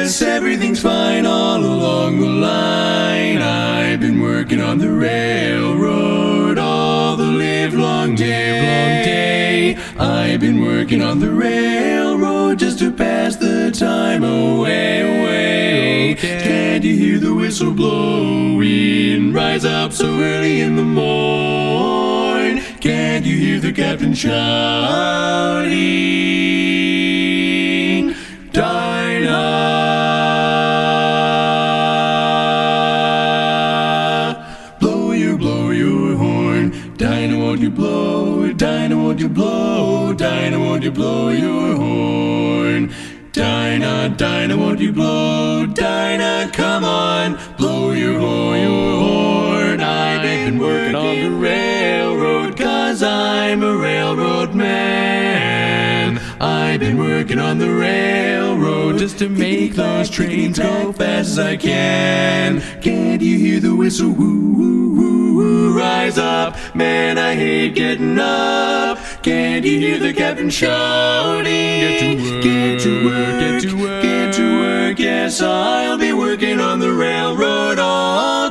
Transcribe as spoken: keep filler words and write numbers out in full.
Yes, everything's fine all along the line. I've been working on the railroad all the livelong day. I've been working on the railroad just to pass the time away, away. Can't you hear the whistle blowing? Rise up so early in the morn. Can't you hear the captain shouting? Dinah, blow your, blow your horn. Dinah, won't you blow? Dinah, won't you blow? Dinah, won't you blow your horn? Dinah, Dinah, won't you blow? Dinah, come on, blow your horn, your horn. I've been working on the railroad 'cause I'm a railroad man. I've been working on the railroad just to make those trains go fast as I can. Can't you hear the whistle? Woo, woo, woo, woo. Rise up, man, I hate getting up. Can't you hear the captain shouting? Get to work, get to work, get to work, get to work. Yes, I'll be working on the railroad all